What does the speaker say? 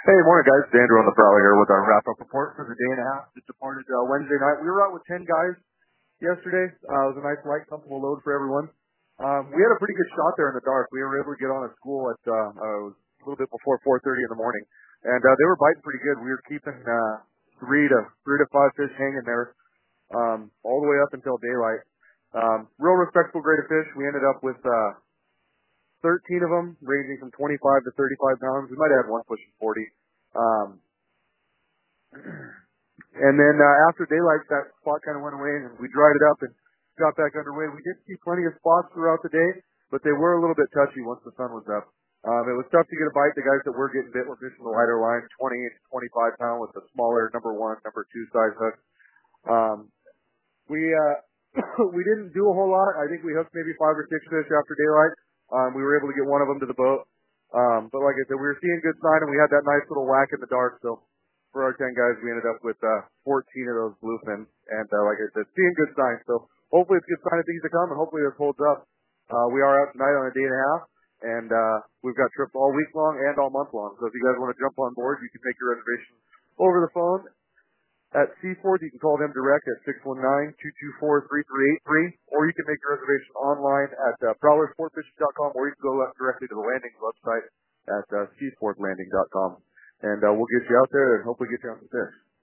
Hey, morning guys. It's Andrew on the Prowler here with our wrap-up report for the day and a half that departed Wednesday night. We were out with 10 guys yesterday. It was a nice, light, comfortable load for everyone. We had a pretty good shot there in the dark. We were able to get on a school at a little bit before 4:30 in the morning, and they were biting pretty good. We were keeping three to five fish hanging there all the way up until daylight. Real respectable grade of fish. We ended up with 13 of them, ranging from 25 to 35 pounds. We might have had one pushing 40. Um, and then after daylight, that spot kind of went away, and we dried it up and got back underway. We did see plenty of spots throughout the day, but they were a little bit touchy once the sun was up. It was tough to get a bite. The guys that were getting bit were fishing the lighter line, 20 to 25 pound with the smaller number one, number two size hook. Um, we we didn't do a whole lot. I think we hooked maybe 5 or 6 fish after daylight. We were able to get one of them to the boat. But like I said, we were seeing good sign, and we had that nice little whack in the dark. So for our 10 guys, we ended up with 14 of those bluefins. And like I said, seeing good signs. So hopefully it's a good sign of things to come, and hopefully this holds up. We are out tonight on a day and a half, and we've got trips all week long and all month long. So if you guys want to jump on board, you can make your reservation over the phone at Seaford. You can call them direct at 619-224-3383, or you can make your reservation online at prowlersportfishing.com, or you can go directly to the landing website at seafordlanding.com. And we'll get you out there and hopefully get you on some fish.